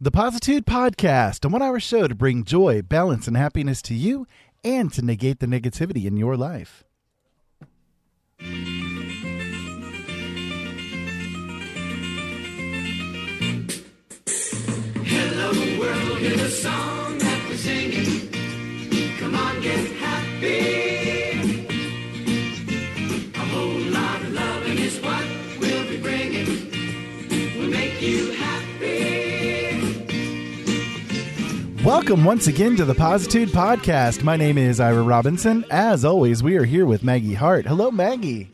The Positude Podcast, a 1-hour show to bring joy, balance, and happiness to you and to negate the negativity in your life. Hello world, here's a song that we're singing. Come on, get happy. A whole lot of loving is what we'll be bringing. We'll make you happy. Welcome once again to the Positude Podcast. My name is Ira Robinson. As always, we are here with Maggie Hart. Hello, Maggie.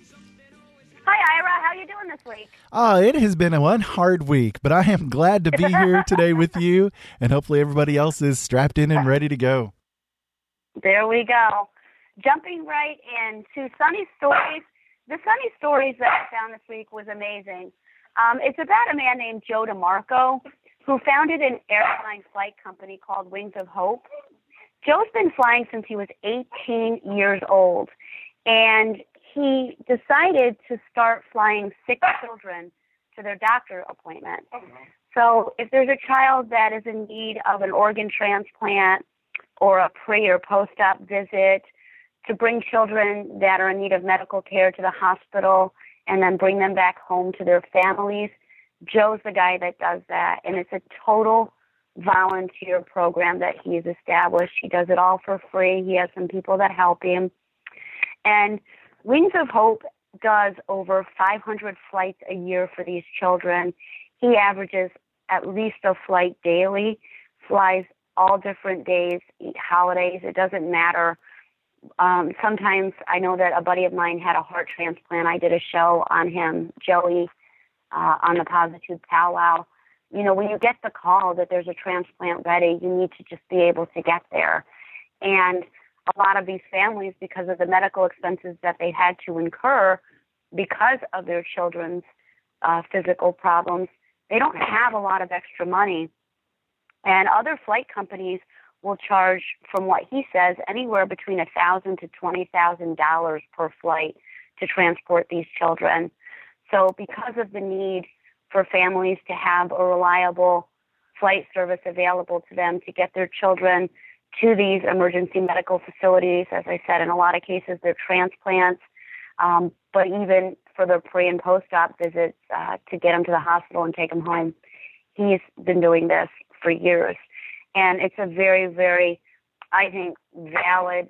Hi, Ira. How are you doing this week? It has been one hard week, but I am glad to be here today with you, and hopefully everybody else is strapped in and ready to go. There we go. Jumping right into Sunny Stories. The Sunny Stories that I found this week was amazing. It's about a man named Joe DeMarco, who founded an airline flight company called Wings of Hope. Joe's been flying since he was 18 years old, and he decided to start flying sick children to their doctor appointment. So if there's a child that is in need of an organ transplant or a pre or post-op visit, to bring children that are in need of medical care to the hospital and then bring them back home to their families, Joe's the guy that does that, and it's a total volunteer program that he's established. He does it all for free. He has some people that help him. And Wings of Hope does over 500 flights a year for these children. He averages at least a flight daily, flies all different days, holidays. It doesn't matter. Sometimes I know that a buddy of mine had a heart transplant. I did a show on him, Joey, on the Positude Powwow. You know, when you get the call that there's a transplant ready, you need to just be able to get there. And a lot of these families, because of the medical expenses that they had to incur because of their children's physical problems, they don't have a lot of extra money. And other flight companies will charge, from what he says, anywhere between $1,000 to $20,000 per flight to transport these children. So because of the need for families to have a reliable flight service available to them to get their children to these emergency medical facilities, as I said, in a lot of cases they're transplants, but even for the pre- and post-op visits to get them to the hospital and take them home, he's been doing this for years. And it's a very, very, I think, valid,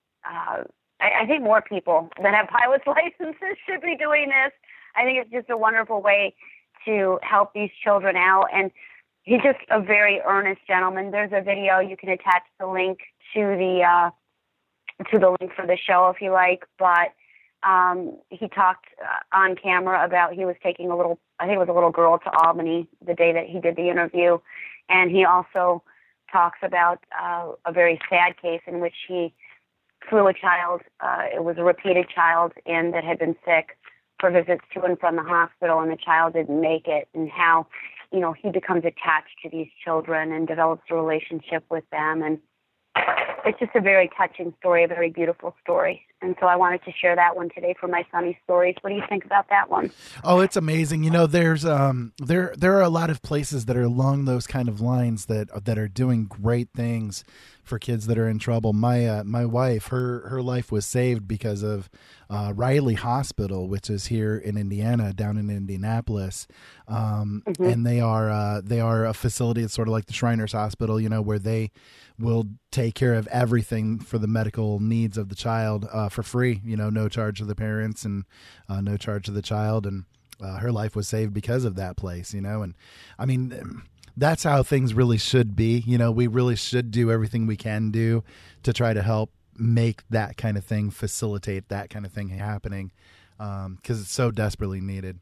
I think more people that have pilot's licenses should be doing this. I think it's just a wonderful way to help these children out. And he's just a very earnest gentleman. There's a video. You can attach the link to the link for the show if you like. But he talked on camera about he was taking a little girl to Albany the day that he did the interview. And he also talks about a very sad case in which he flew a child. It was a repeated child and that had been sick for visits to and from the hospital, and the child didn't make it, and how, you know, he becomes attached to these children and develops a relationship with them. And it's just a very touching story, a very beautiful story. And so I wanted to share that one today for my Sunny Stories. What do you think about that one? Oh, it's amazing. You know, there's there are a lot of places that are along those kind of lines that are doing great things for kids that are in trouble. My wife, her life was saved because of Riley Hospital, which is here in Indiana, down in Indianapolis, and they are a facility. It's sort of like the Shriners Hospital, you know, where they will take care of everything for the medical needs of the child for free, you know, no charge to the parents and no charge to the child. And her life was saved because of that place, you know. And I mean, that's how things really should be. You know, we really should do everything we can do to try to help make that kind of thing, facilitate that kind of thing happening, because it's so desperately needed.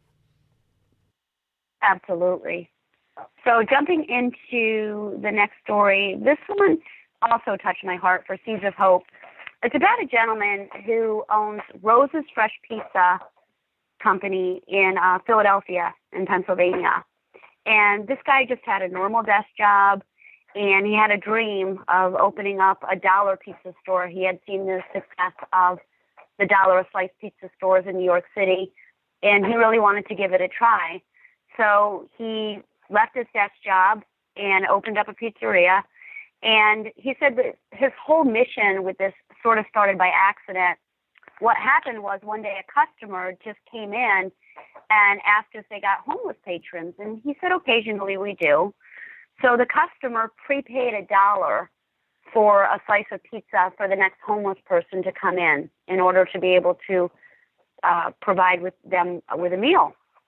Absolutely. So jumping into the next story, this one also touched my heart for Seeds of Hope. It's about a gentleman who owns Rose's Fresh Pizza Company in Philadelphia, in Pennsylvania. And this guy just had a normal desk job, and he had a dream of opening up a dollar pizza store. He had seen the success of the dollar a slice pizza stores in New York City, and he really wanted to give it a try. So he left his desk job, and opened up a pizzeria. And he said that his whole mission with this sort of started by accident. What happened was one day a customer just came in and asked if they got homeless patrons. And he said, occasionally we do. So the customer prepaid $1 for a slice of pizza for the next homeless person to come in order to be able to provide with them with a meal.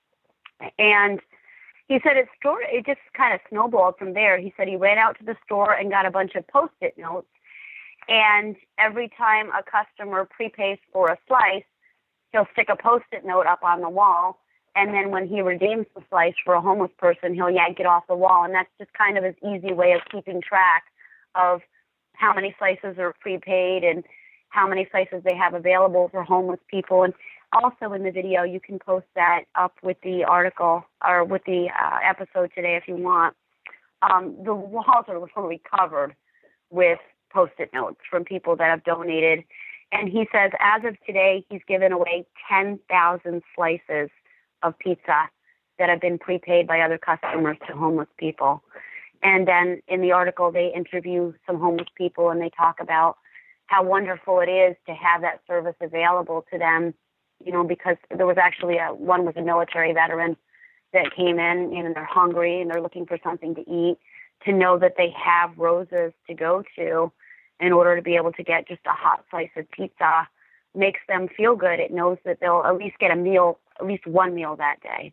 And he said it just kind of snowballed from there. He said he ran out to the store and got a bunch of Post-it notes. And every time a customer prepays for a slice, he'll stick a Post-it note up on the wall. And then when he redeems the slice for a homeless person, he'll yank it off the wall. And that's just kind of his easy way of keeping track of how many slices are prepaid and how many slices they have available for homeless people. And also in the video, you can post that up with the article or with the episode today if you want. The walls are literally covered with Post-it notes from people that have donated. And he says as of today, he's given away 10,000 slices of pizza that have been prepaid by other customers to homeless people. And then in the article, they interview some homeless people and they talk about how wonderful it is to have that service available to them, you know, because there was actually one was a military veteran that came in and they're hungry and they're looking for something to eat, to know that they have Rosa's to go to in order to be able to get just a hot slice of pizza makes them feel good. It knows that they'll at least get a meal, at least one meal that day.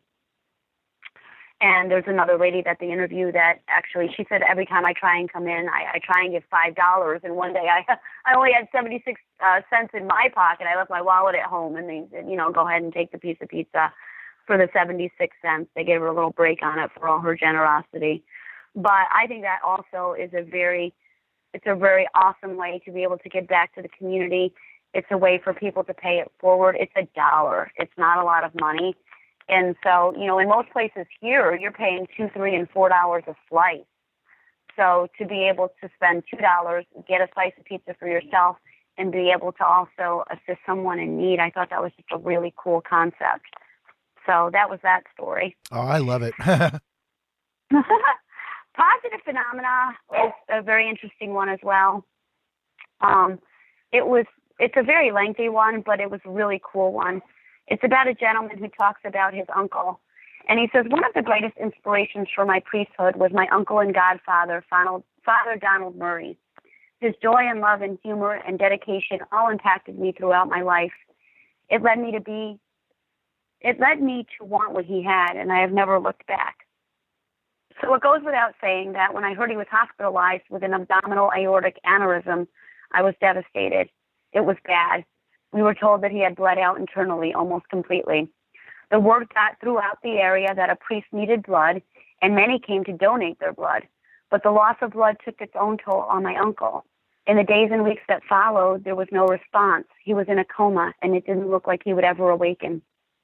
And there's another lady that they interview that actually, she said every time I try and come in, I try and give $5. And one day I only had 76 cents in my pocket. I left my wallet at home, and they said, you know, go ahead and take the piece of pizza for the 76 cents. They gave her a little break on it for all her generosity. But I think that also is a very awesome way to be able to give back to the community. It's a way for people to pay it forward. It's $1. It's not a lot of money. And so, you know, in most places here, you're paying $2, $3, and $4 a slice. So to be able to spend $2, get a slice of pizza for yourself, and be able to also assist someone in need, I thought that was just a really cool concept. So that was that story. Oh, I love it. Positive phenomena is a very interesting one as well. It's a very lengthy one, but it was a really cool one. It's about a gentleman who talks about his uncle. And he says, one of the greatest inspirations for my priesthood was my uncle and godfather, Father Donald Murray. His joy and love and humor and dedication all impacted me throughout my life. It led me to want what he had, and I have never looked back. So it goes without saying that when I heard he was hospitalized with an abdominal aortic aneurysm, I was devastated. It was bad. We were told that he had bled out internally almost completely. The word got throughout the area that a priest needed blood, and many came to donate their blood. But the loss of blood took its own toll on my uncle. In the days and weeks that followed, there was no response. He was in a coma, and it didn't look like he would ever awaken.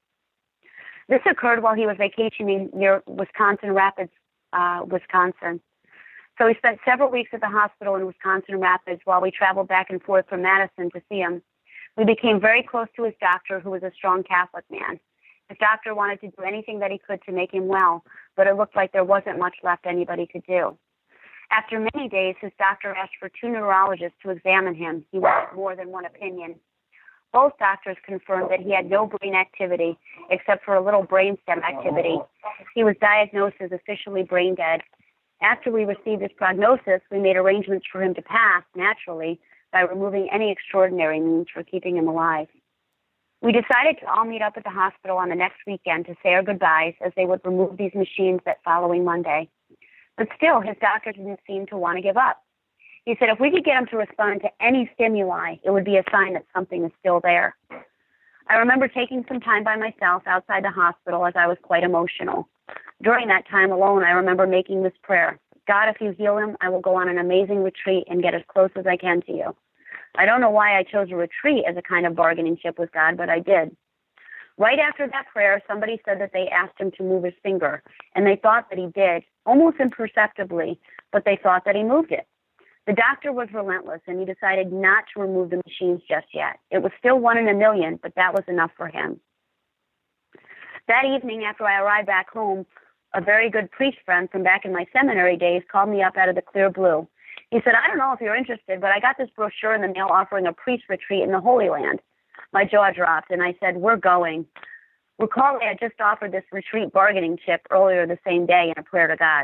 This occurred while he was vacationing near Wisconsin Rapids, Wisconsin. So we spent several weeks at the hospital in Wisconsin Rapids while we traveled back and forth from Madison to see him. We became very close to his doctor, who was a strong Catholic man. His doctor wanted to do anything that he could to make him well, but it looked like there wasn't much left anybody could do. After many days, his doctor asked for 2 neurologists to examine him. He wanted more than one opinion. Both doctors confirmed that he had no brain activity except for a little brainstem activity. He was diagnosed as officially brain dead. After we received his prognosis, we made arrangements for him to pass, naturally, by removing any extraordinary means for keeping him alive. We decided to all meet up at the hospital on the next weekend to say our goodbyes, as they would remove these machines that following Monday. But still, his doctor didn't seem to want to give up. He said if we could get him to respond to any stimuli, it would be a sign that something is still there. I remember taking some time by myself outside the hospital as I was quite emotional. During that time alone, I remember making this prayer: God, if you heal him, I will go on an amazing retreat and get as close as I can to you. I don't know why I chose a retreat as a kind of bargaining chip with God, but I did. Right after that prayer, somebody said that they asked him to move his finger, and they thought that he did, almost imperceptibly, but they thought that he moved it. The doctor was relentless, and he decided not to remove the machines just yet. It was still 1 in a million, but that was enough for him. That evening, after I arrived back home, a very good priest friend from back in my seminary days, called me up out of the clear blue. He said, I don't know if you're interested, but I got this brochure in the mail offering a priest retreat in the Holy Land. My jaw dropped, and I said, we're going. Recall I had just offered this retreat bargaining chip earlier the same day in a prayer to God.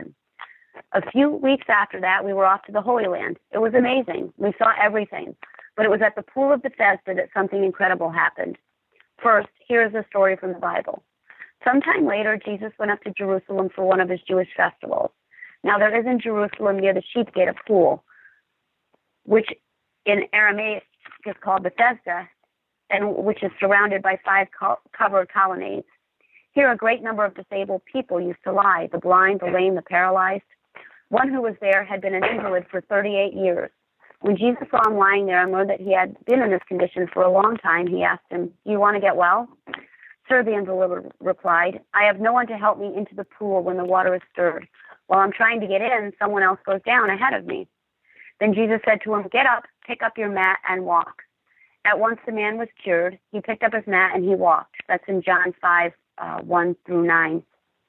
A few weeks after that, we were off to the Holy Land. It was amazing. We saw everything. But it was at the Pool of Bethesda that something incredible happened. First, here is a story from the Bible. Sometime later, Jesus went up to Jerusalem for one of his Jewish festivals. Now, there is in Jerusalem near the Sheep Gate a pool, which in Aramaic is called Bethesda, and which is surrounded by 5 covered colonnades. Here, a great number of disabled people used to lie, the blind, the lame, the paralyzed. One who was there had been an invalid for 38 years. When Jesus saw him lying there and learned that he had been in this condition for a long time, he asked him, do you want to get well? Sir, the invalid replied, I have no one to help me into the pool when the water is stirred. While I'm trying to get in, someone else goes down ahead of me. Then Jesus said to him, get up, pick up your mat, and walk. At once the man was cured. He picked up his mat and he walked. That's in John 5, 1 through 9.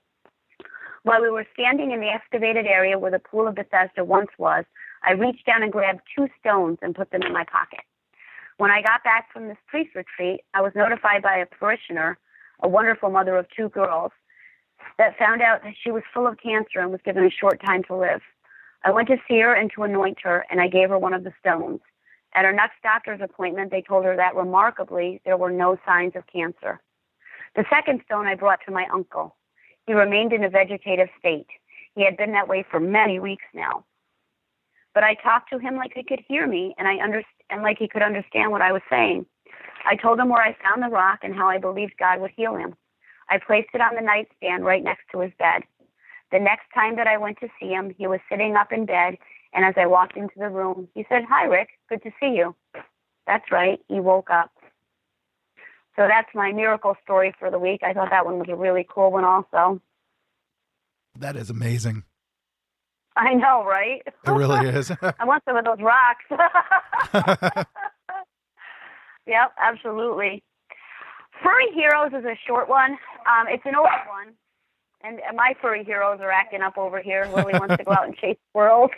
While we were standing in the excavated area where the Pool of Bethesda once was, I reached down and grabbed 2 stones and put them in my pocket. When I got back from this priest retreat, I was notified by a parishioner, a wonderful mother of 2 girls, that found out that she was full of cancer and was given a short time to live. I went to see her and to anoint her, and I gave her one of the stones. At her next doctor's appointment, they told her that, remarkably, there were no signs of cancer. The second stone I brought to my uncle. He remained in a vegetative state. He had been that way for many weeks now. But I talked to him like he could hear me, and like he could understand what I was saying. I told him where I found the rock and how I believed God would heal him. I placed it on the nightstand right next to his bed. The next time that I went to see him, he was sitting up in bed, and as I walked into the room, he said, hi, Rick, good to see you. That's right, he woke up. So that's my miracle story for the week. I thought that one was a really cool one also. That is amazing. I know, right? It really is. I want some of those rocks. Yep, absolutely. Furry Heroes is a short one. It's an old one. And my furry heroes are acting up over here. Lily wants to go out and chase squirrels.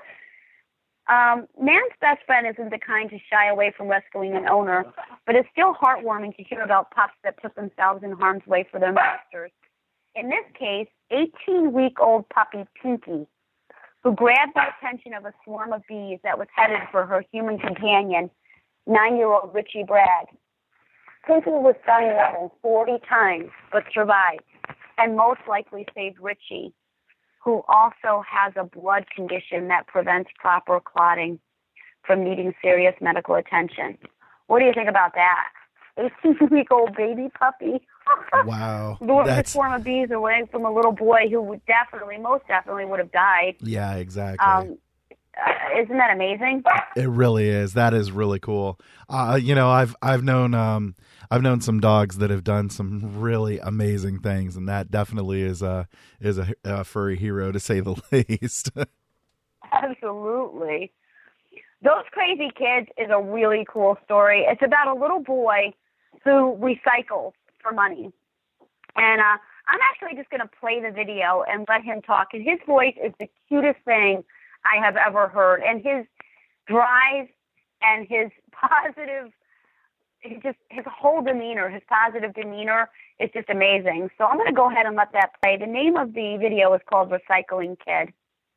Man's best friend isn't the kind to shy away from rescuing an owner, but it's still heartwarming to hear about pups that put themselves in harm's way for their masters. In this case, 18-week-old puppy Pinky, who grabbed the attention of a swarm of bees that was headed for her human companion, 9-year-old Richie Bragg. Pinky was stung more than 40 times, but survived, and most likely saved Richie, who also has a blood condition that prevents proper clotting from needing serious medical attention. What do you think about that? 18-week-old baby puppy. Wow. The swarm of bees away from a little boy who would most definitely would have died. Yeah, exactly. Isn't that amazing? It really is. That is really cool. I've known some dogs that have done some really amazing things, and that definitely is a furry hero, to say the least. Absolutely. Those Crazy Kids is a really cool story. It's about a little boy who recycles for money. And I'm actually just going to play the video and let him talk. And his voice is the cutest thing I have ever heard. And his drive and his whole demeanor, his positive demeanor is just amazing. So I'm going to go ahead and let that play. The name of the video is called Recycling Kid.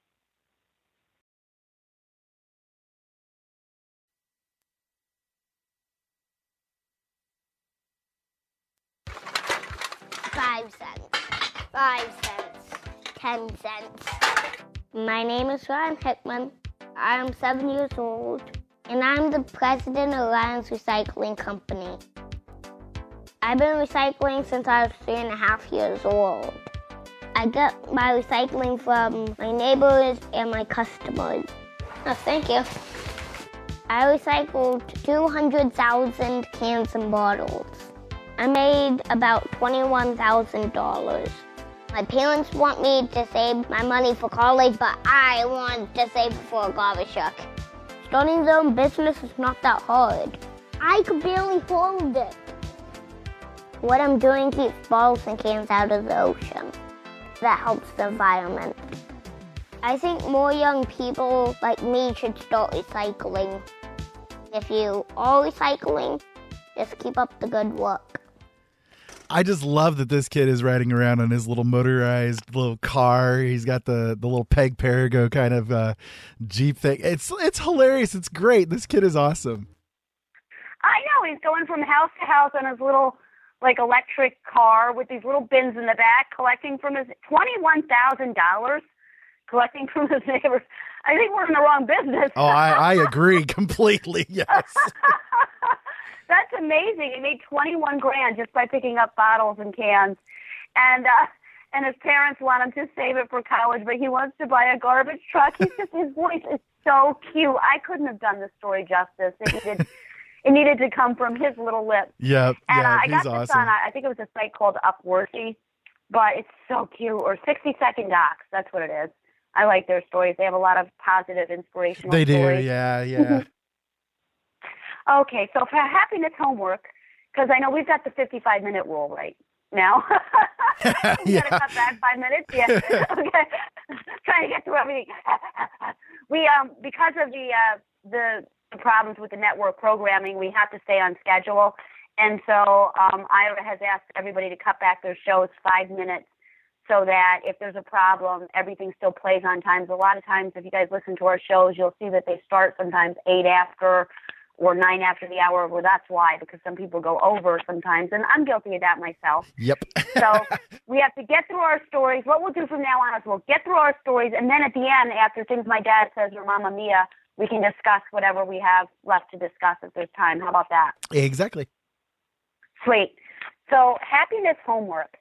$5 $10. My name is Ryan Hickman. I am 7 years old, and I'm the president of Lions Recycling Company. I've been recycling since I was 3.5 years old. I get my recycling from my neighbors and my customers. Oh, thank you. I recycled 200,000 cans and bottles. I made about $21,000. My parents want me to save my money for college, but I want to save it for a garbage truck. Starting your own business is not that hard. I could barely hold it. What I'm doing keeps bottles and cans out of the ocean. that helps the environment. I think more young people like me should start recycling. If you are recycling, just keep up the good work. I just love that this kid is riding around on his little motorized little car. He's got the little Peg Perigo kind of Jeep thing. It's hilarious. It's great. This kid is awesome. I know. He's going from house to house on his little like electric car with these little bins in the back, collecting from his $21,000, collecting from his neighbors. I think we're in the wrong business. Oh, I agree completely. Yes. That's amazing. He made $21,000 just by picking up bottles and cans, and his parents want him to save it for college, but he wants to buy a garbage truck. His voice is so cute. I couldn't have done this story justice. It needed to come from his little lips. Yep. And yeah, I got he's this awesome. on, I think it was a site called Upworthy, but it's so cute. Or 60-second docs. That's what it is. I like their stories. They have a lot of positive, inspirational They do. stories. Yeah. Okay, so for happiness homework, because I know we've got the 55-minute rule right now. We got to cut back 5 minutes. Yeah. Okay. Trying to get through everything. We because of the problems with the network programming, we have to stay on schedule, and so Ira has asked everybody to cut back their shows 5 minutes, so that if there's a problem, everything still plays on time. So a lot of times, if you guys listen to our shows, you'll see that they start sometimes 8 after or 9 after the hour. Well, that's why, because some people go over sometimes, and I'm guilty of that myself. Yep. So we have to get through our stories. What we'll do from now on is we'll get through our stories, and then at the end, after things my dad says or Mama Mia, we can discuss whatever we have left to discuss if there's time. How about that? Exactly. Sweet. So happiness homework.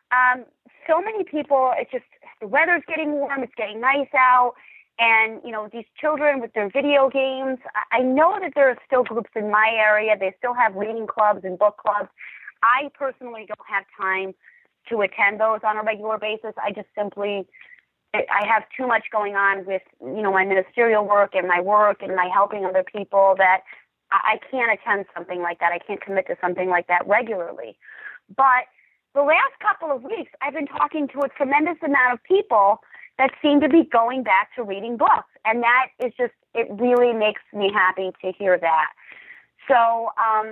So many people, it's just the weather's getting warm, it's getting nice out, and, you know, these children with their video games, I know that there are still groups in my area. They still have reading clubs and book clubs. I personally don't have time to attend those on a regular basis. I just simply, I have too much going on with, you know, my ministerial work and my helping other people that I can't attend something like that. I can't commit to something like that regularly. But the last couple of weeks, I've been talking to a tremendous amount of people that seem to be going back to reading books. And that is just, it really makes me happy to hear that. So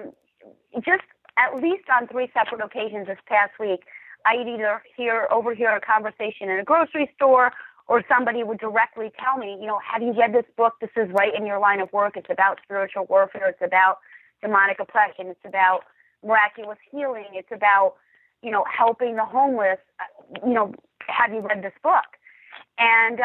just at least on 3 separate occasions this past week, I'd either overhear a conversation in a grocery store, or somebody would directly tell me, you know, have you read this book? This is right in your line of work. It's about spiritual warfare. It's about demonic oppression. It's about miraculous healing. It's about, you know, helping the homeless. You know, have you read this book? And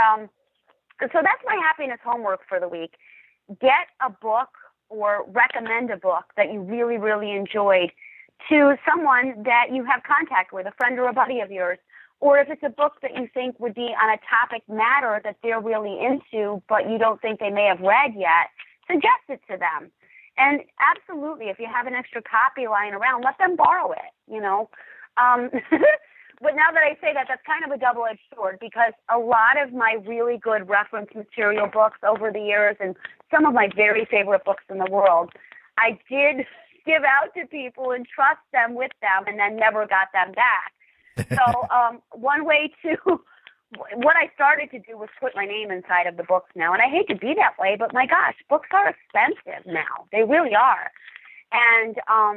so that's my happiness homework for the week. Get a book or recommend a book that you really, really enjoyed to someone that you have contact with, a friend or a buddy of yours. Or if it's a book that you think would be on a topic matter that they're really into, but you don't think they may have read yet, suggest it to them. And absolutely, if you have an extra copy lying around, let them borrow it, you know. But now that I say that, that's kind of a double-edged sword, because a lot of my really good reference material books over the years, and some of my very favorite books in the world, I did give out to people and trust them with them and then never got them back. So one way to, what I started to do was put my name inside of the books now. And I hate to be that way, but my gosh, books are expensive now. They really are. And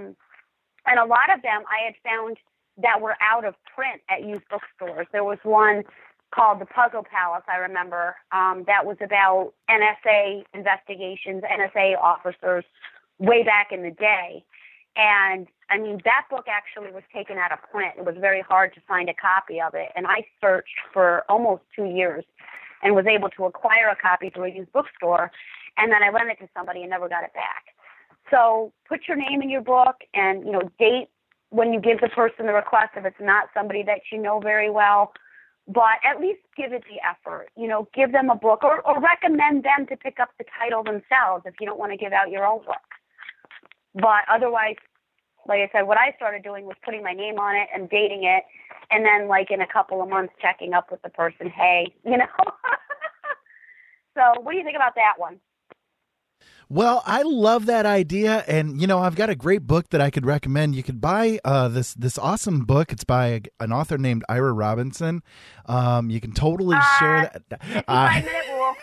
a lot of them I had found that were out of print at used bookstores. There was one called The Puzzle Palace, I remember, that was about NSA investigations, NSA officers way back in the day. And, I mean, that book actually was taken out of print. It was very hard to find a copy of it. And I searched for almost 2 years and was able to acquire a copy through a used bookstore. And then I lent it to somebody and never got it back. So put your name in your book and, you know, date when you give the person the request if it's not somebody that you know very well. But at least give it the effort. You know, give them a book or recommend them to pick up the title themselves if you don't want to give out your own book. But otherwise, like I said, what I started doing was putting my name on it and dating it, and then, like, in a couple of months, checking up with the person, hey, you know. So what do you think about that one? Well, I love that idea, and I've got a great book that I could recommend. You could buy this awesome book. It's by an author named Ira Robinson. You can totally share that. 5-minute rule.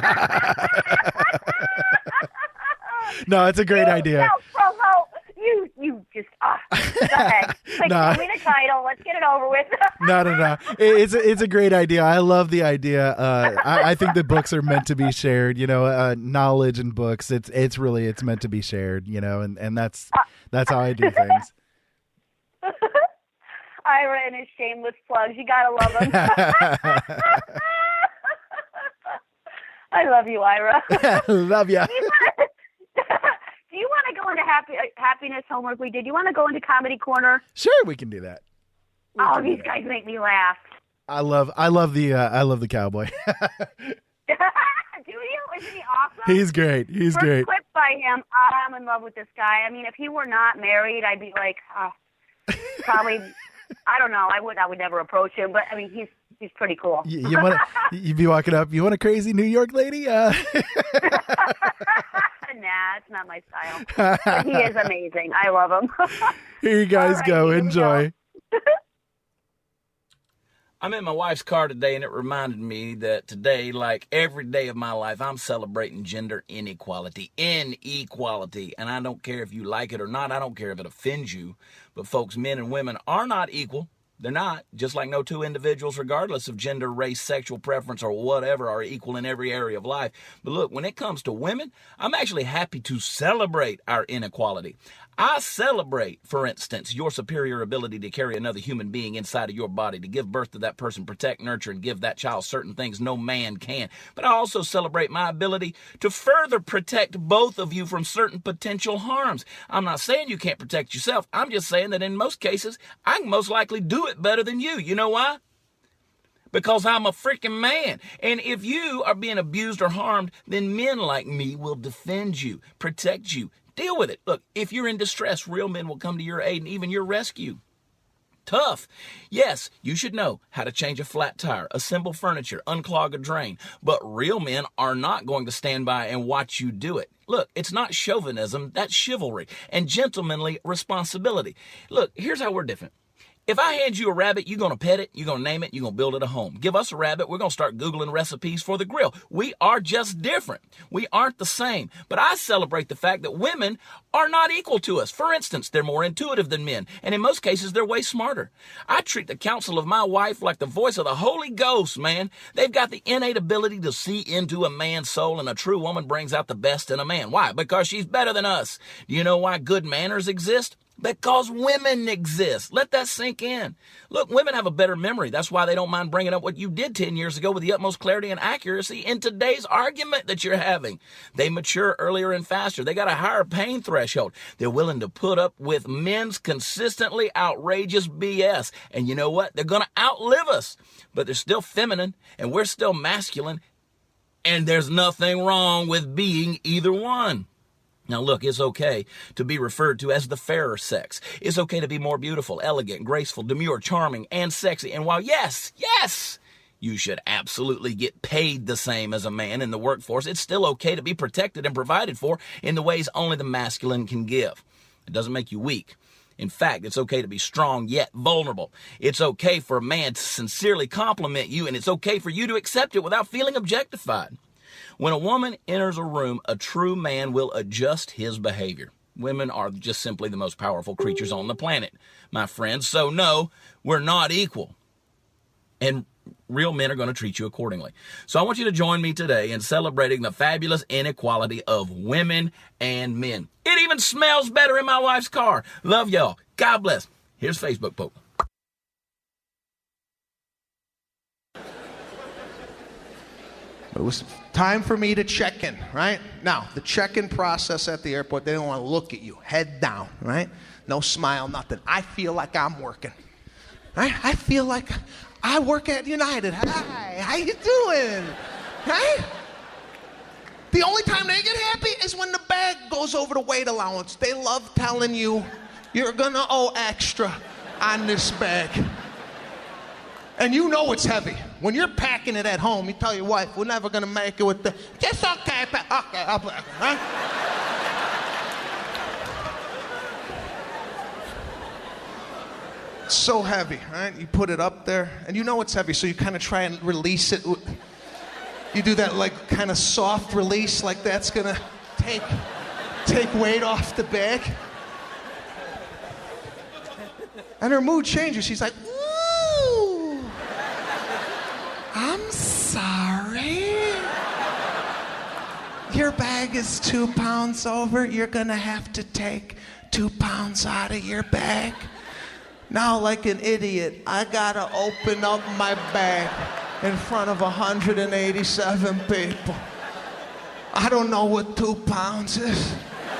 No, it's a great idea. Provo, you just go ahead. Tell me the title. Let's get it over with. No. It's a great idea. I love the idea. I think the books are meant to be shared. Knowledge and books. It's meant to be shared. And that's how I do things. Ira and his shameless plugs. You gotta love him. I love you, Ira. Love ya. Do you want to go into happiness homework we did? Do you want to go into Comedy Corner? Sure, we can do that. These guys make me laugh. I love the cowboy. Do you? Isn't he awesome? He's great. He's First great. clip by him. I'm in love with this guy. I mean, if he were not married, I'd be like, probably. I don't know. I would never approach him, but I mean, he's pretty cool. You'd be walking up. You want a crazy New York lady? Nah, it's not my style. But he is amazing. I love him. Here you guys go. Enjoy. I'm in my wife's car today, and it reminded me that today, like every day of my life, I'm celebrating gender inequality. Inequality. And I don't care if you like it or not. I don't care if it offends you. But folks, men and women are not equal. They're not. Just like no two individuals, regardless of gender, race, sexual preference, or whatever, are equal in every area of life. But look, when it comes to women, I'm actually happy to celebrate our inequality. I celebrate, for instance, your superior ability to carry another human being inside of your body, to give birth to that person, protect, nurture, and give that child certain things no man can. But I also celebrate my ability to further protect both of you from certain potential harms. I'm not saying you can't protect yourself. I'm just saying that in most cases, I can most likely do it better than you. You know why? Because I'm a freaking man. And if you are being abused or harmed, then men like me will defend you, protect you, deal with it. Look, if you're in distress, real men will come to your aid and even your rescue. Tough. Yes, you should know how to change a flat tire, assemble furniture, unclog a drain. But real men are not going to stand by and watch you do it. Look, it's not chauvinism, that's chivalry and gentlemanly responsibility. Look, here's how we're different. If I hand you a rabbit, you're going to pet it, you're going to name it, you're going to build it a home. Give us a rabbit, we're going to start Googling recipes for the grill. We are just different. We aren't the same. But I celebrate the fact that women are not equal to us. For instance, they're more intuitive than men, and in most cases, they're way smarter. I treat the counsel of my wife like the voice of the Holy Ghost, man. They've got the innate ability to see into a man's soul, and a true woman brings out the best in a man. Why? Because she's better than us. Do you know why good manners exist? Because women exist. Let that sink in. Look, women have a better memory. That's why they don't mind bringing up what you did 10 years ago with the utmost clarity and accuracy in today's argument that you're having. They mature earlier and faster. They got a higher pain threshold. They're willing to put up with men's consistently outrageous BS. And you know what? They're going to outlive us. But they're still feminine, and we're still masculine. And there's nothing wrong with being either one. Now, look, it's okay to be referred to as the fairer sex. It's okay to be more beautiful, elegant, graceful, demure, charming, and sexy. And while, yes, you should absolutely get paid the same as a man in the workforce, it's still okay to be protected and provided for in the ways only the masculine can give. It doesn't make you weak. In fact, it's okay to be strong yet vulnerable. It's okay for a man to sincerely compliment you, and it's okay for you to accept it without feeling objectified. When a woman enters a room, a true man will adjust his behavior. Women are just simply the most powerful creatures on the planet, my friends. So no, we're not equal. And real men are going to treat you accordingly. So I want you to join me today in celebrating the fabulous inequality of women and men. It even smells better in my wife's car. Love y'all. God bless. Here's Facebook Poke. It was time for me to check in, right? Now, the check-in process at the airport, they don't want to look at you, head down, right? No smile, nothing. I feel like I'm working, right? I feel like I work at United. Hi, how you doing, right? The only time they get happy is when the bag goes over the weight allowance. They love telling you you're gonna owe extra on this bag. And you know it's heavy. When you're packing it at home, you tell your wife, we're never going to make it with the, just okay, okay, I'll pack it, right? It's so heavy, right? You put it up there, and you know it's heavy, so you kind of try and release it. You do that like kind of soft release, like that's going to take weight off the bag. And her mood changes. She's like, ooh, I'm sorry. Your bag is 2 pounds over. You're going to have to take 2 pounds out of your bag. Now, like an idiot, I got to open up my bag in front of 187 people. I don't know what 2 pounds is.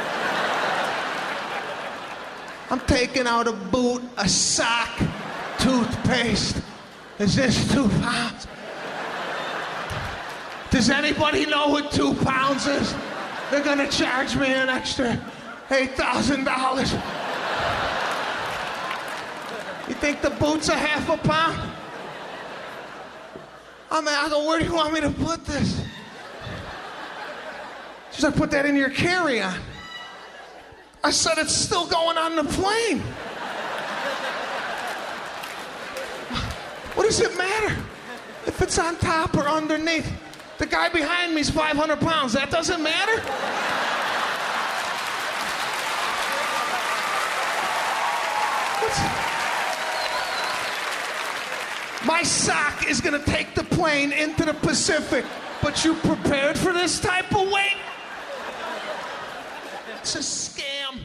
I'm taking out a boot, a sock, toothpaste. Is this 2 pounds? Does anybody know what 2 pounds is? They're gonna charge me an extra $8,000. You think the boot's a half a pound? I go, where do you want me to put this? She's like, put that in your carry-on. I said, it's still going on the plane. What does it matter if it's on top or underneath? The guy behind me's 500 pounds. That doesn't matter? My sock is going to take the plane into the Pacific, but you prepared for this type of weight? It's a scam.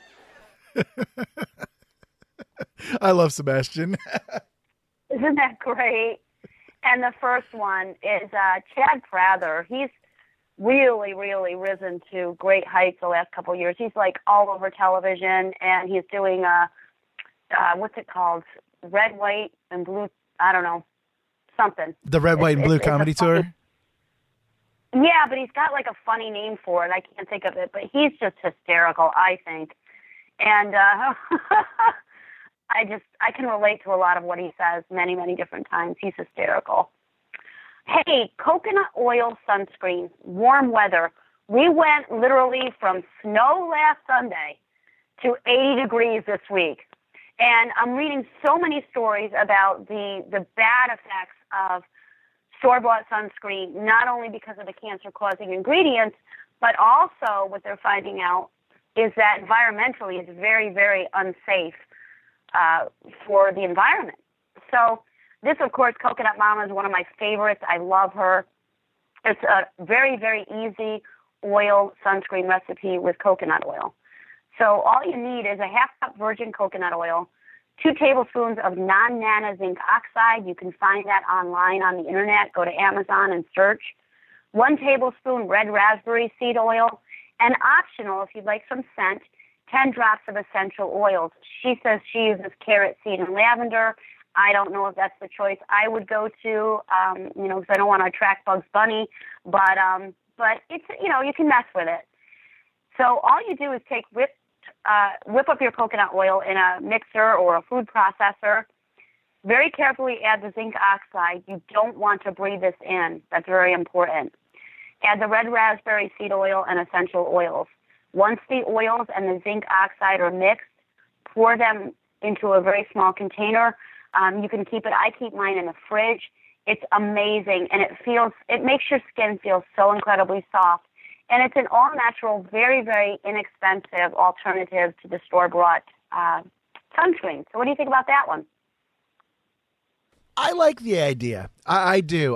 I love Sebastian. Isn't that great? And the first one is Chad Prather. He's really, really risen to great heights the last couple of years. He's like all over television, and he's doing what's it called? Red, white, and blue. I don't know, something. The Red, White, and Blue Comedy Tour? Yeah, but he's got like a funny name for it. I can't think of it, but he's just hysterical, I think. And I can relate to a lot of what he says many, many different times. He's hysterical. Hey, coconut oil sunscreen, warm weather. We went literally from snow last Sunday to 80 degrees this week. And I'm reading so many stories about the bad effects of store-bought sunscreen, not only because of the cancer-causing ingredients, but also what they're finding out is that environmentally it's very, very unsafe for the environment. So this, of course, Coconut Mama is one of my favorites. I love her. It's a very, very easy oil sunscreen recipe with coconut oil. So all you need is a half-cup virgin coconut oil, 2 tablespoons of non-nana zinc oxide. You can find that online on the internet. Go to Amazon and search. 1 tablespoon red raspberry seed oil, and optional, if you'd like some scent, 10 drops of essential oils. She says she uses carrot seed and lavender. I don't know if that's the choice I would go to, because I don't want to attract Bugs Bunny, but it's, you can mess with it. So all you do is whip up your coconut oil in a mixer or a food processor. Very carefully add the zinc oxide. You don't want to breathe this in. That's very important. Add the red raspberry seed oil and essential oils. Once the oils and the zinc oxide are mixed, pour them into a very small container. You can keep it. I keep mine in the fridge. It's amazing, and it makes your skin feel so incredibly soft. And it's an all-natural, very, very inexpensive alternative to the store-bought sunscreen. So what do you think about that one? I like the idea. I do.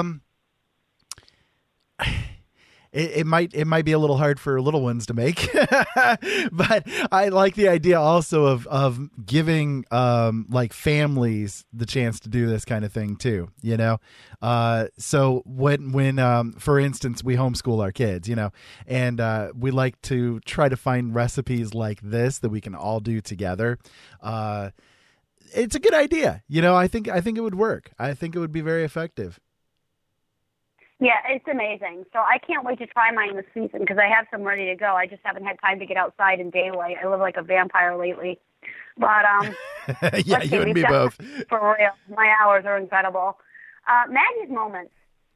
It might be a little hard for little ones to make, but I like the idea also of giving like families the chance to do this kind of thing too. So when for instance we homeschool our kids, and we like to try to find recipes like this that we can all do together. It's a good idea. I think it would work. I think it would be very effective. Yeah, it's amazing. So I can't wait to try mine this season because I have some ready to go. I just haven't had time to get outside in daylight. I live like a vampire lately. But Yeah, let's see, you and we've me got- both. For real, my hours are incredible. Maggie's moments.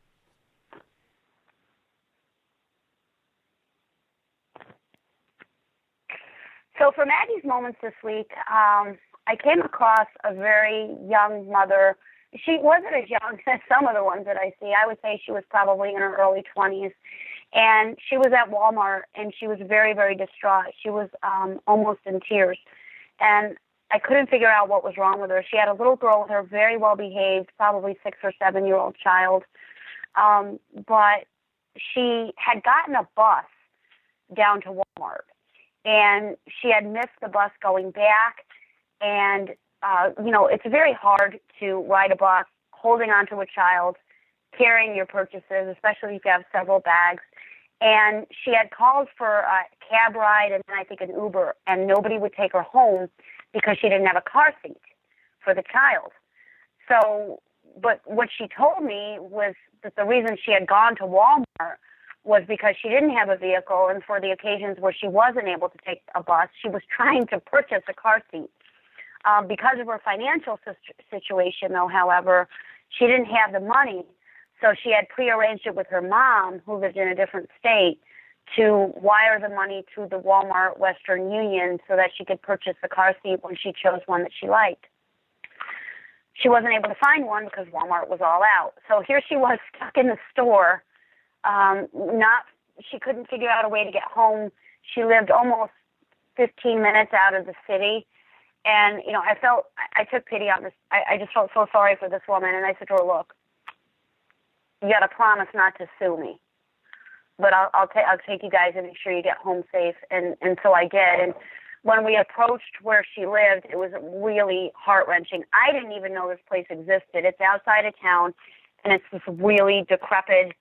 So for Maggie's moments this week, I came across a very young mother. She wasn't as young as some of the ones that I see. I would say she was probably in her early 20s. And she was at Walmart, and she was very, very distraught. She was almost in tears. And I couldn't figure out what was wrong with her. She had a little girl with her, very well behaved, probably 6 or 7-year-old child. But she had gotten a bus down to Walmart, and she had missed the bus going back. And, it's very hard to ride a bus holding onto a child, carrying your purchases, especially if you have several bags. And she had called for a cab ride and then I think an Uber, and nobody would take her home because she didn't have a car seat for the child. So, but what she told me was that the reason she had gone to Walmart was because she didn't have a vehicle, and for the occasions where she wasn't able to take a bus, she was trying to purchase a car seat. Because of her financial situation, though, however, she didn't have the money. So she had prearranged it with her mom, who lived in a different state, to wire the money to the Walmart Western Union so that she could purchase the car seat when she chose one that she liked. She wasn't able to find one because Walmart was all out. So here she was stuck in the store. She couldn't figure out a way to get home. She lived almost 15 minutes out of the city. And, I took pity on this. I just felt so sorry for this woman. And I said to her, look, you got to promise not to sue me. But I'll take you guys and make sure you get home safe. And so I did. And when we approached where she lived, it was really heart-wrenching. I didn't even know this place existed. It's outside of town, and it's this really decrepit,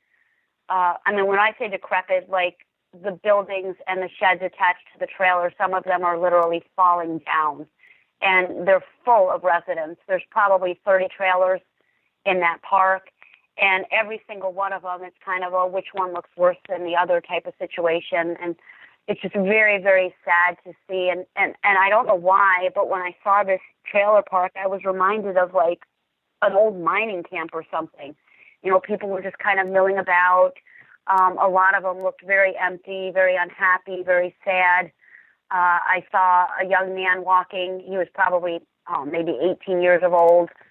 when I say decrepit, like the buildings and the sheds attached to the trailer, some of them are literally falling down. And they're full of residents. There's probably 30 trailers in that park. And every single one of them, it's kind of a which one looks worse than the other type of situation. And it's just very, very sad to see. And I don't know why, but when I saw this trailer park, I was reminded of like an old mining camp or something. People were just kind of milling about. A lot of them looked very empty, very unhappy, very sad. I saw a young man walking. He was probably maybe 18 years of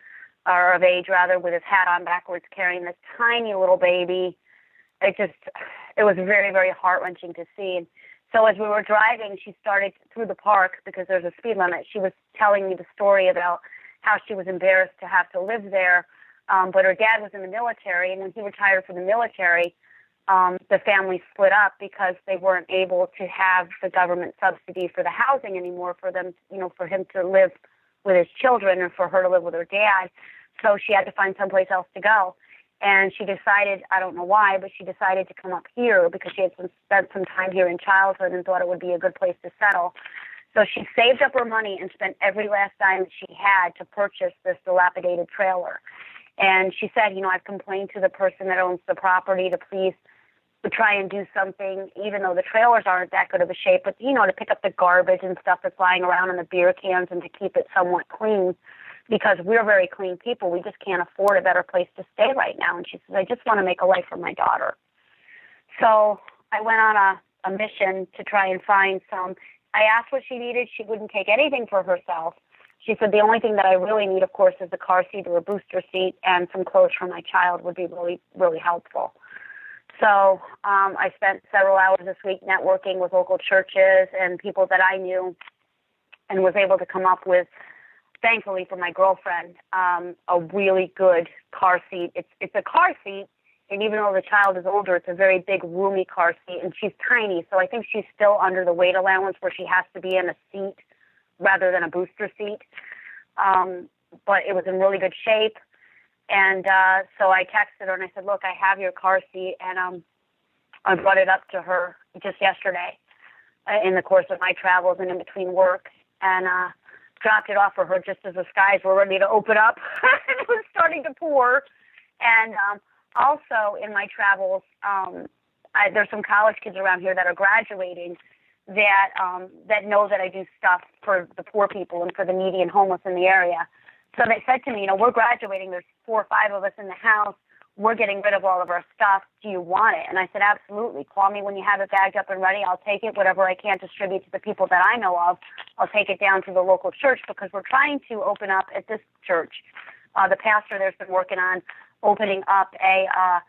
age, with his hat on backwards, carrying this tiny little baby. It was very, very heart-wrenching to see. And so as we were driving, she started through the park because there's a speed limit. She was telling me the story about how she was embarrassed to have to live there, but her dad was in the military, and when he retired from the military, the family split up because they weren't able to have the government subsidy for the housing anymore for them, for him to live with his children and for her to live with her dad. So she had to find someplace else to go. And she decided, I don't know why, but she decided to come up here because she had spent some time here in childhood and thought it would be a good place to settle. So she saved up her money and spent every last dime that she had to purchase this dilapidated trailer. And she said, I've complained to the person that owns the property to please try and do something, even though the trailers aren't that good of a shape, but, to pick up the garbage and stuff that's lying around in the beer cans and to keep it somewhat clean, because we're very clean people. We just can't afford a better place to stay right now. And she says, I just want to make a life for my daughter. So I went on a mission to try and find some. I asked what she needed. She wouldn't take anything for herself. She said, the only thing that I really need, of course, is a car seat or a booster seat, and some clothes for my child would be really, really helpful. So I spent several hours this week networking with local churches and people that I knew, and was able to come up with, thankfully for my girlfriend, a really good car seat. It's a car seat, and even though the child is older, it's a very big, roomy car seat, and she's tiny, so I think she's still under the weight allowance where she has to be in a seat rather than a booster seat. But it was in really good shape. And so I texted her and I said, look, I have your car seat. And I brought it up to her just yesterday in the course of my travels and in between work, and dropped it off for her just as the skies were ready to open up. And it was starting to pour. And also in my travels, there's some college kids around here that are graduating. that know that I do stuff for the poor people and for the needy and homeless in the area. So they said to me, we're graduating. There's 4 or 5 of us in the house. We're getting rid of all of our stuff. Do you want it? And I said, absolutely. Call me when you have it bagged up and ready. I'll take it. Whatever I can distribute to the people that I know of, I'll take it down to the local church, because we're trying to open up at this church. The pastor there's been working on opening up a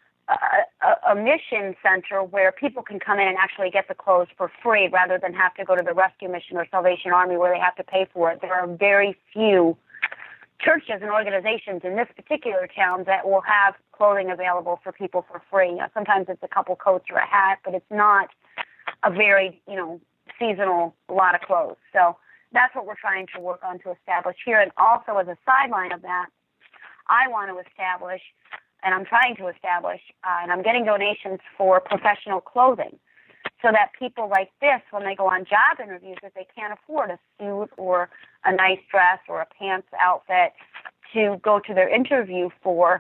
mission center where people can come in and actually get the clothes for free, rather than have to go to the Rescue Mission or Salvation Army where they have to pay for it. There are very few churches and organizations in this particular town that will have clothing available for people for free. Sometimes it's a couple coats or a hat, but it's not a very, seasonal lot of clothes. So that's what we're trying to work on to establish here. And also, as a sideline of that, I want to establish, and I'm trying to establish, and I'm getting donations for professional clothing, so that people like this, when they go on job interviews, if they can't afford a suit or a nice dress or a pants outfit to go to their interview for,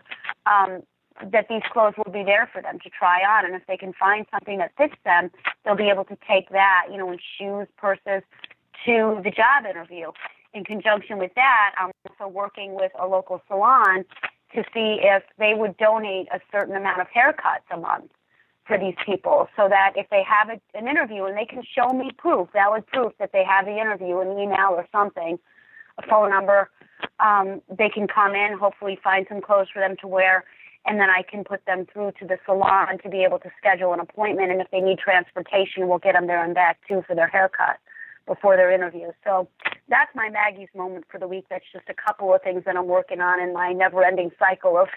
that these clothes will be there for them to try on. And if they can find something that fits them, they'll be able to take that, in shoes, purses, to the job interview. In conjunction with that, I'm also working with a local salon to see if they would donate a certain amount of haircuts a month for these people, so that if they have an interview and they can show me valid proof that they have the interview, an email or something, a phone number, they can come in, hopefully find some clothes for them to wear, and then I can put them through to the salon to be able to schedule an appointment. And if they need transportation, we'll get them there and back too for their haircut before their interview. So that's my Maggie's moment for the week. That's just a couple of things that I'm working on in my never-ending cycle of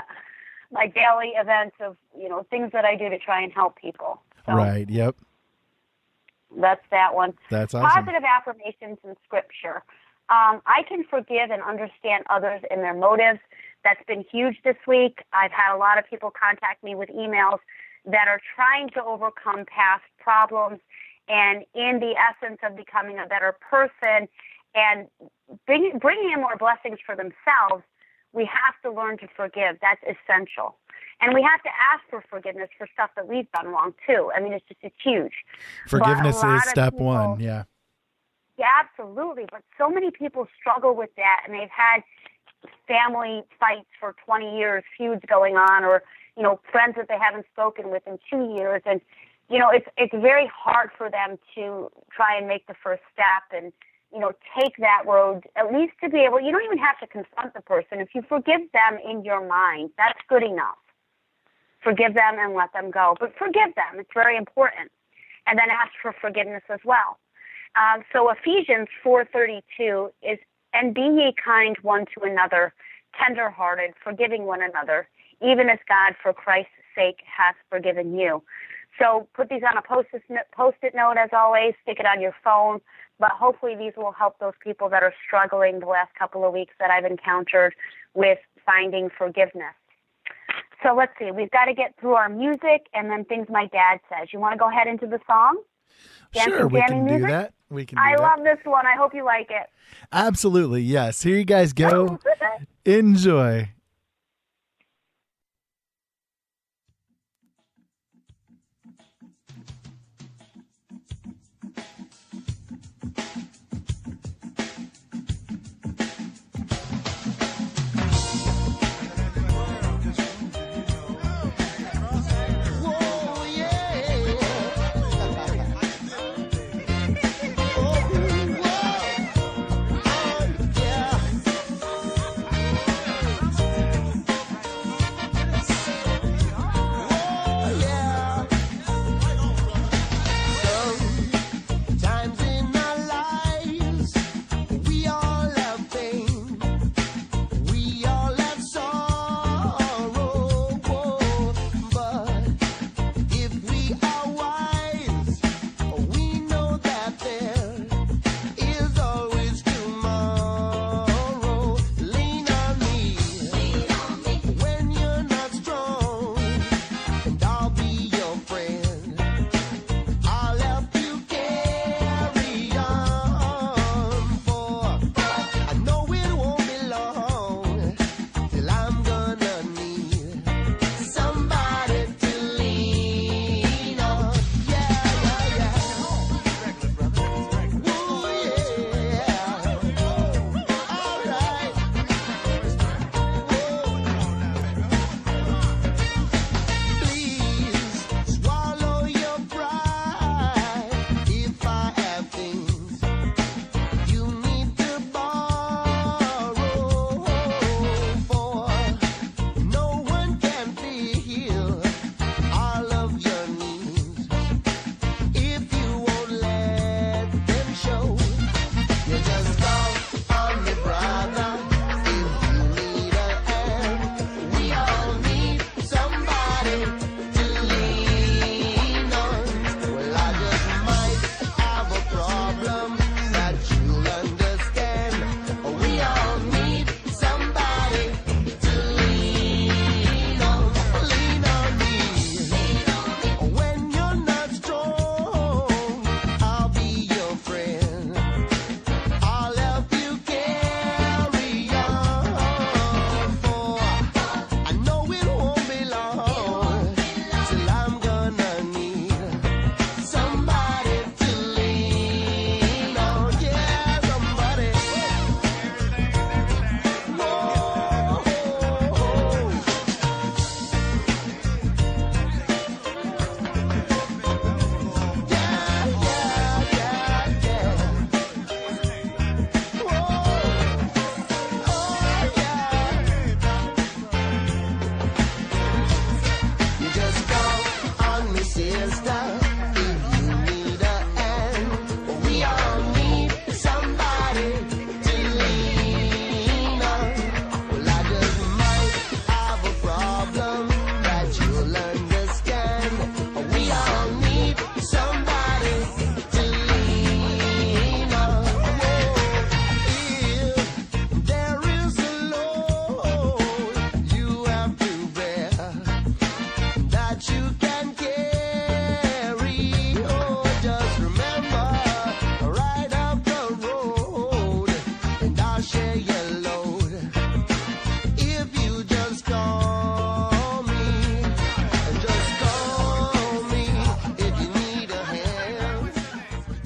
my daily events of, things that I do to try and help people. So Right, yep. That's that one. That's awesome. Positive affirmations in Scripture. I can forgive and understand others in their motives. That's been huge this week. I've had a lot of people contact me with emails that are trying to overcome past problems, and in the essence of becoming a better person and bringing in more blessings for themselves, we have to learn to forgive. That's essential. And we have to ask for forgiveness for stuff that we've done wrong, too. I mean, it's huge. Forgiveness But a lot is of step people- one, yeah. Yeah, absolutely. But so many people struggle with that, and they've had family fights for 20 years, feuds going on, or, friends that they haven't spoken with in 2 years. And, it's very hard for them to try and make the first step and, take that road, at least to be able, you don't even have to confront the person. If you forgive them in your mind, that's good enough. Forgive them and let them go. But forgive them. It's very important. And then ask for forgiveness as well. So Ephesians 4:32 is, and be ye kind one to another, tender-hearted, forgiving one another, even as God for Christ's sake hath forgiven you. So put these on a Post-it note, as always. Stick it on your phone. But hopefully these will help those people that are struggling the last couple of weeks that I've encountered with finding forgiveness. So let's see. We've got to get through our music and then things my dad says. You want to go ahead into the song? Sure, we can do music? that. I love this one. I hope you like it. Absolutely, yes. Here you guys go. Enjoy.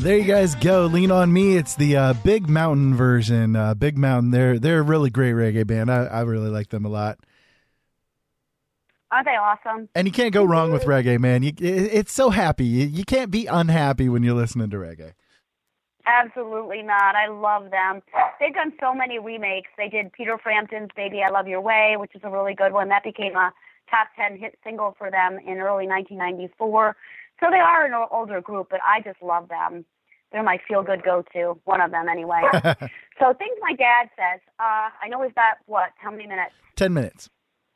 There you guys go. Lean on Me. It's the Big Mountain version. Big Mountain. They're a really great reggae band. I really like them a lot. Aren't they awesome? And you can't go wrong with reggae, man. It's so happy. You can't be unhappy when you're listening to reggae. Absolutely not. I love them. They've done so many remakes. They did Peter Frampton's Baby I Love Your Way, which is a really good one. That became a top 10 hit single for them in early 1994. So they are an older group, but I just love them. They're my feel-good go-to, one of them anyway. So things my dad says. I know we've got, how many minutes? 10 minutes.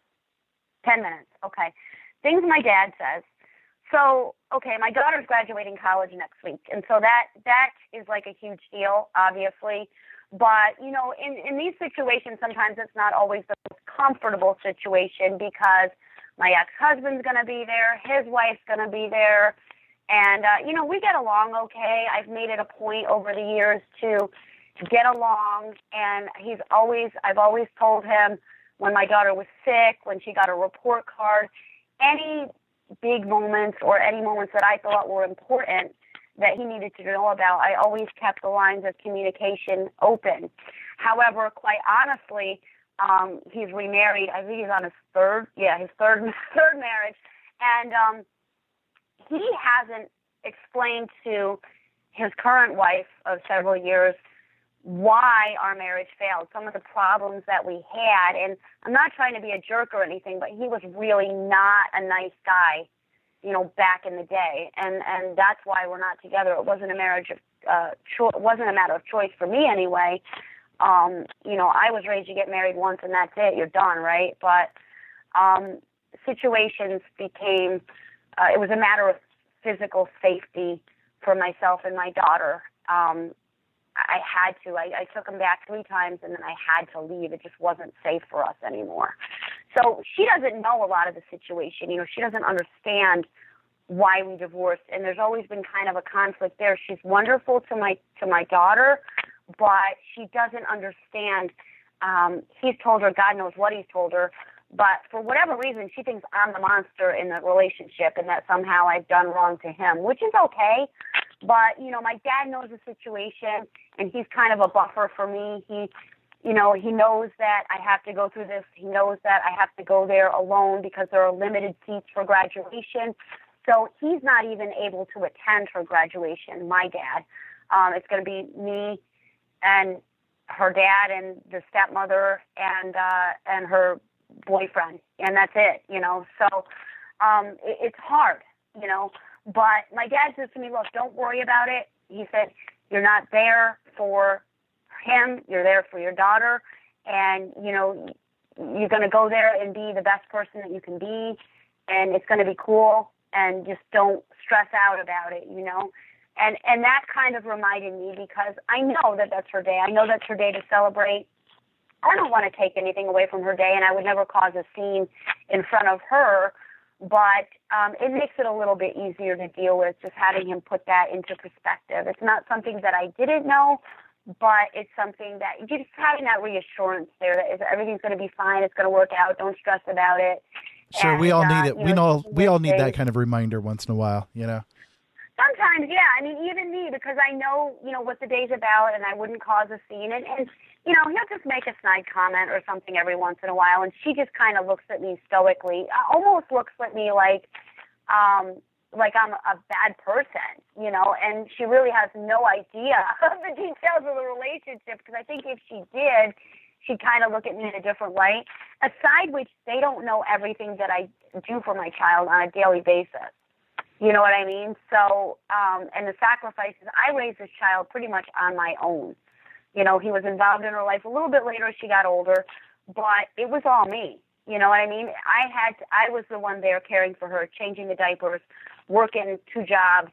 10 minutes, okay. Things my dad says. So, okay, my daughter's graduating college next week, and so that is like a huge deal, obviously. But, you know, in these situations, sometimes it's not always the most comfortable situation because my ex-husband's going to be there, his wife's going to be there, and, you know, we get along okay. I've made it a point over the years to get along, and I've always told him when my daughter was sick, when she got a report card, any big moments or any moments that I thought were important that he needed to know about, I always kept the lines of communication open. However, quite honestly, he's remarried. I think he's on his third marriage, and he hasn't explained to his current wife of several years why our marriage failed, some of the problems that we had. And I'm not trying to be a jerk or anything, but he was really not a nice guy, you know, back in the day. And that's why we're not together. It wasn't a marriage of it wasn't a matter of choice for me anyway. You know, I was raised, you get married once and that's it, you're done, right? But situations became, it was a matter of physical safety for myself and my daughter. I had to. I took him back 3 times, and then I had to leave. It just wasn't safe for us anymore. So she doesn't know a lot of the situation. You know, she doesn't understand why we divorced, and there's always been kind of a conflict there. She's wonderful to my daughter, but she doesn't understand. He's told her, God knows what he's told her, but for whatever reason, she thinks I'm the monster in the relationship and that somehow I've done wrong to him, which is okay. But, you know, my dad knows the situation, and he's kind of a buffer for me. He knows that I have to go through this. He knows that I have to go there alone because there are limited seats for graduation. So he's not even able to attend her graduation, my dad. It's going to be me and her dad and the stepmother and her boyfriend, and that's it, you know. So it's hard, you know. But my dad says to me, look, don't worry about it. He said, you're not there for him. You're there for your daughter. And, you know, you're going to go there and be the best person that you can be. And it's going to be cool. And just don't stress out about it, you know. And that kind of reminded me because I know that that's her day. I know that's her day to celebrate. I don't want to take anything away from her day, and I would never cause a scene in front of her. But it makes it a little bit easier to deal with, just having him put that into perspective. It's not something that I didn't know, but it's something that just having that reassurance there that everything's going to be fine, it's going to work out, don't stress about it. Sure, and, we all need it. We all need that things. kind of reminder once in a while, you know. Sometimes, yeah. I mean, even me, because I know, you know, what the day's about, and I wouldn't cause a scene. And you know, he'll just make a snide comment or something every once in a while, and she just kind of looks at me stoically, almost looks at me like I'm a bad person, you know, and she really has no idea of the details of the relationship, because I think if she did, she'd kind of look at me in a different light, aside which they don't know everything that I do for my child on a daily basis. You know what I mean? So, and the sacrifices, I raised this child pretty much on my own. You know, he was involved in her life a little bit later as she got older, but it was all me. You know what I mean? I was the one there caring for her, changing the diapers, working 2 jobs,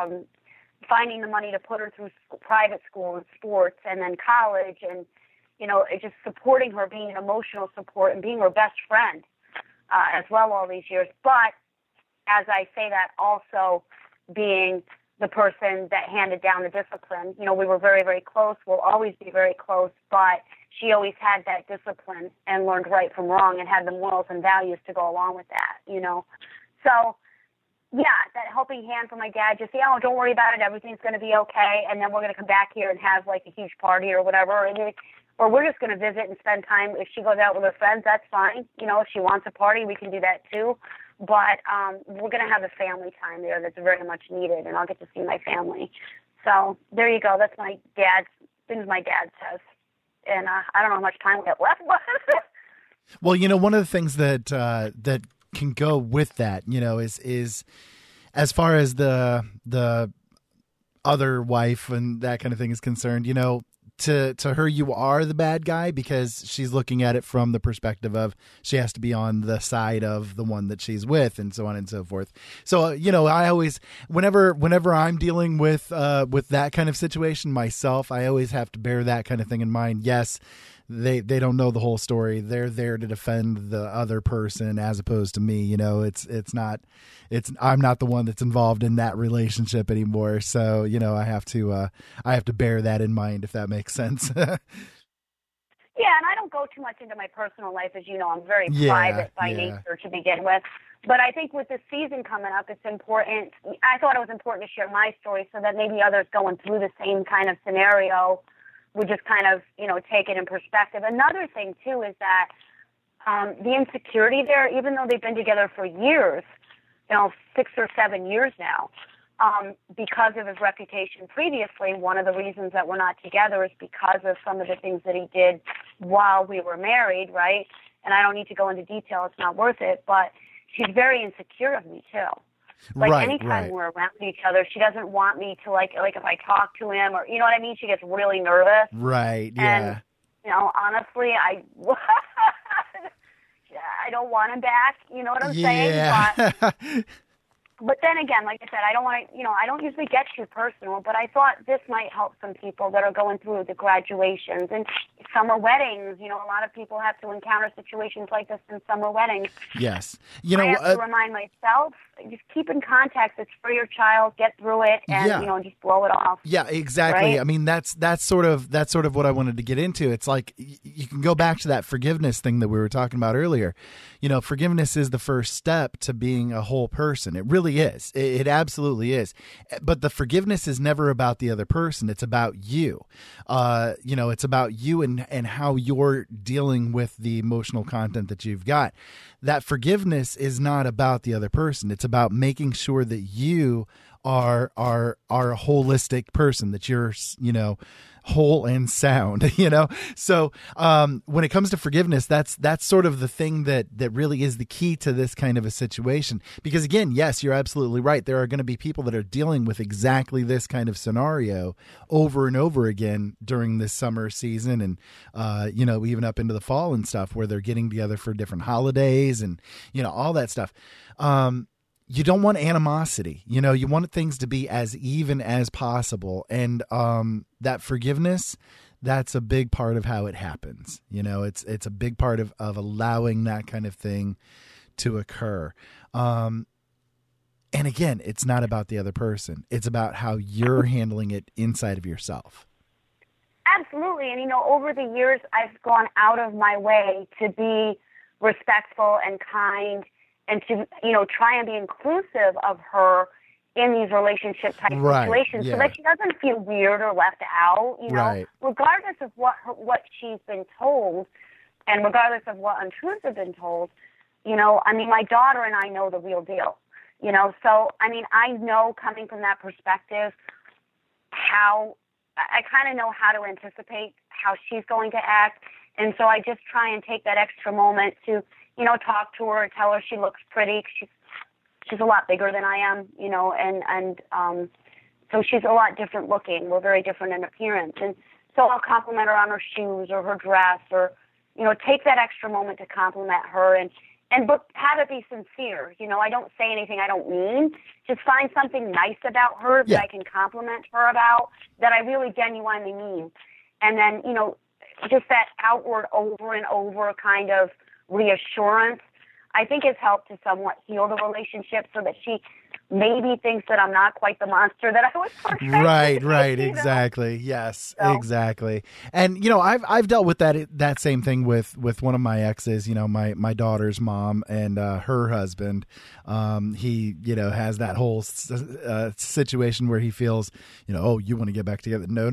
finding the money to put her through private school and sports and then college, and, you know, just supporting her, being an emotional support and being her best friend as well all these years. But as I say that, also being the person that handed down the discipline. You know, we were very, very close. We'll always be very close, but she always had that discipline and learned right from wrong and had the morals and values to go along with that, you know. So yeah, that helping hand for my dad. Just say, oh, don't worry about it. Everything's going to be okay. And then we're going to come back here and have like a huge party or whatever. Or we're just going to visit and spend time. If she goes out with her friends, that's fine. If she wants a party, we can do that too. But we're going to have a family time there that's very much needed, and I'll get to see my family. So there you go. That's my dad's things my dad says. And I don't know how much time we have left. Well, one of the things that can go with that, is as far as the other wife and that kind of thing is concerned, to her, you are the bad guy because she's looking at it from the perspective of she has to be on the side of the one that she's with and so on and so forth. So, I always, whenever I'm dealing with that kind of situation myself, I always have to bear that kind of thing in mind. Yes, they don't know the whole story. They're there to defend the other person as opposed to me. I'm not the one that's involved in that relationship anymore. So, I have to bear that in mind, if that makes sense. Yeah, and I don't go too much into my personal life, as you know. I'm very private by nature to begin with. But I think with the season coming up, it's important. I thought it was important to share my story so that maybe others going through the same kind of scenario would just kind of, take it in perspective. Another thing, too, is that the insecurity there, even though they've been together for years, 6 or 7 years now, because of his reputation previously, one of the reasons that we're not together is because of some of the things that he did while we were married, right? And I don't need to go into detail. It's not worth it. But she's very insecure of me, too. Like, anytime we're around each other, she doesn't want me to, like if I talk to him or, you know what I mean? She gets really nervous. Right, yeah. And, honestly, I don't want him back. You know what I'm saying? But then again, like I said, I don't want to, I don't usually get too personal, but I thought this might help some people that are going through the graduations and summer weddings. A lot of people have to encounter situations like this in summer weddings. Yes. I have to remind myself, just keep in contact. It's for your child. Get through it and, just blow it off. Yeah, exactly. Right? I mean, that's sort of what I wanted to get into. It's like you can go back to that forgiveness thing that we were talking about earlier. Forgiveness is the first step to being a whole person. It really is. It absolutely is. But the forgiveness is never about the other person. It's about you. It's about you and how you're dealing with the emotional content that you've got. That forgiveness is not about the other person. It's about making sure that you are a holistic person, that you're, whole and sound, So when it comes to forgiveness, that's sort of the thing that really is the key to this kind of a situation. Because again, yes, you're absolutely right. There are going to be people that are dealing with exactly this kind of scenario over and over again during this summer season and, even up into the fall and stuff where they're getting together for different holidays and, all that stuff. You don't want animosity, you want things to be as even as possible. And that forgiveness, that's a big part of how it happens. It's a big part of allowing that kind of thing to occur. And again, it's not about the other person. It's about how you're handling it inside of yourself. Absolutely. And, over the years, I've gone out of my way to be respectful and kind and to, try and be inclusive of her in these relationship type situations so that she doesn't feel weird or left out, regardless of what she's been told and regardless of what untruths have been told, my daughter and I know the real deal, so, I know coming from that perspective how I kind of know how to anticipate how she's going to act. And so I just try and take that extra moment to, talk to her, tell her she looks pretty. She's a lot bigger than I am, and so she's a lot different looking. We're very different in appearance. And so I'll compliment her on her shoes or her dress or, take that extra moment to compliment her but have it be sincere. I don't say anything I don't mean. Just find something nice about her that I can compliment her about that I really genuinely mean. And then, just that outward over and over kind of reassurance, I think has helped to somewhat heal the relationship so that she maybe thinks that I'm not quite the monster that I was portraying. Right, you know? exactly. Yes, So. exactly. And I've dealt with that same thing with one of my exes. My daughter's mom and her husband. He has that whole situation where he feels, oh, you want to get back together? No,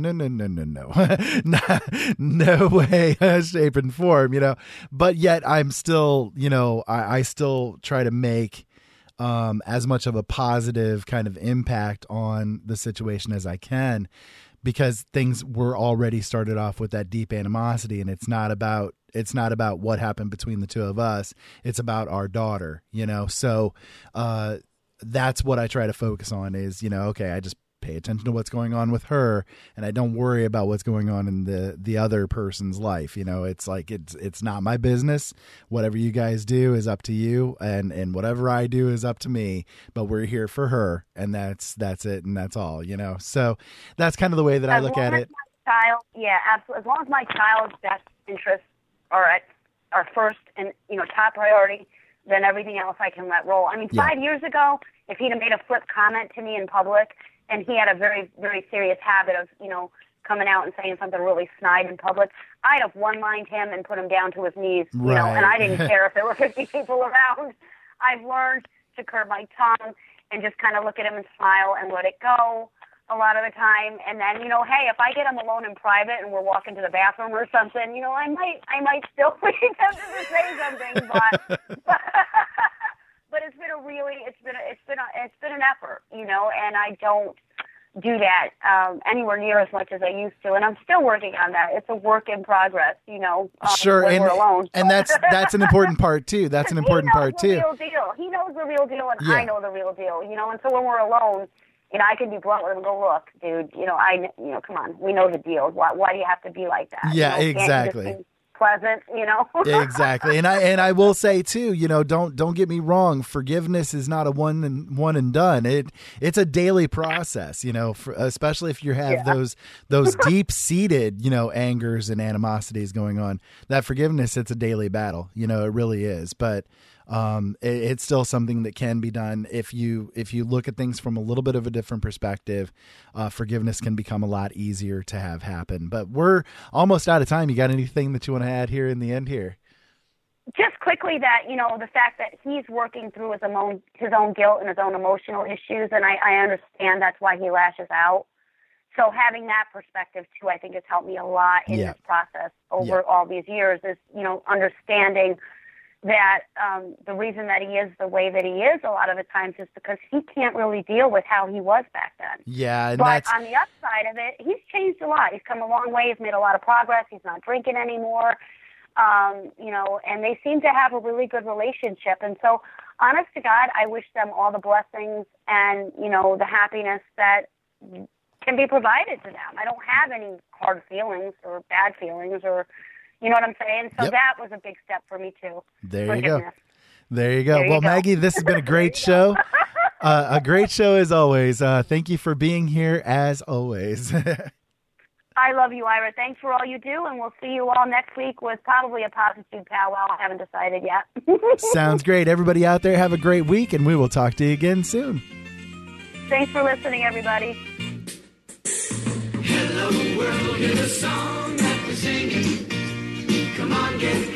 no way, shape and form. But yet I'm still, I still try to make as much of a positive kind of impact on the situation as I can, because things were already started off with that deep animosity, and it's not about what happened between the two of us. It's about our daughter, so that's what I try to focus on is, okay, I just pay attention to what's going on with her, and I don't worry about what's going on in the other person's life. It's like it's not my business. Whatever you guys do is up to you, and whatever I do is up to me. But we're here for her, and that's it, and that's all. So that's kind of the way that I look at it. Yeah, absolutely. As long as my child's best interests are first and top priority, then everything else I can let roll. I mean, 5 years ago, if he'd have made a flip comment to me in public, and he had a very, very serious habit of, coming out and saying something really snide in public, I'd have one-lined him and put him down to his knees, right. And I didn't care if there were 50 people around. I've learned to curb my tongue and just kind of look at him and smile and let it go a lot of the time. And then, hey, if I get him alone in private and we're walking to the bathroom or something, I might still be tempted to say something, but but it's been an effort, and I don't do that anywhere near as much as I used to, and I'm still working on that. It's a work in progress, Sure, when we're alone. And that's an important part too. That's an important part too. He knows the real deal. He knows the real deal, and Yeah. I know the real deal. And so when we're alone, I can be blunt with him and go, look, dude, come on, we know the deal. Why do you have to be like that? Yeah, Can't you just exactly. be pleasant, Exactly. And I will say too, don't get me wrong. Forgiveness is not a one and done. It's a daily process, especially if you have those deep seated, angers and animosities going on. That forgiveness, it's a daily battle, it really is. But it's still something that can be done if you look at things from a little bit of a different perspective. Forgiveness can become a lot easier to have happen. But we're almost out of time. You got anything that you want to add here in the end here? Just quickly that, the fact that he's working through his own guilt and his own emotional issues, and I understand that's why he lashes out. So having that perspective too, I think has helped me a lot in this process over all these years is, understanding that the reason that he is the way that he is a lot of the times is because he can't really deal with how he was back then. Yeah. And but on the upside of it, he's changed a lot. He's come a long way. He's made a lot of progress. He's not drinking anymore. And they seem to have a really good relationship. And so, honest to God, I wish them all the blessings and, the happiness that can be provided to them. I don't have any hard feelings or bad feelings or, you know what I'm saying? So that was a big step for me, too. There you go. Well, Maggie, this has been a great show. A great show as always. Thank you for being here as always. I love you, Ira. Thanks for all you do, and we'll see you all next week with probably a positive powwow. I haven't decided yet. Sounds great. Everybody out there, have a great week, and we will talk to you again soon. Thanks for listening, everybody. Hello world, here's a song that we're singing. Come on, get